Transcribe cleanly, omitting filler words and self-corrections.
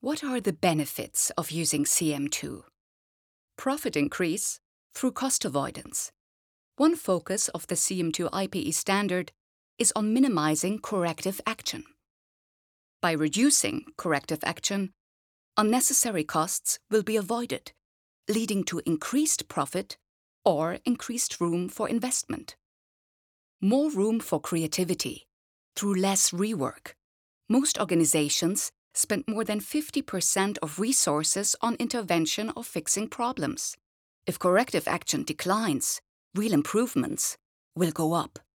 What are the benefits of using CM2? Profit increase through cost avoidance. One focus of the CM2 IPE standard is on minimizing corrective action. By reducing corrective action, unnecessary costs will be avoided, leading to increased profit or increased room for investment. More room for creativity through less rework. Most organizations spend more than 50% of resources on intervention or fixing problems. If corrective action declines, real improvements will go up.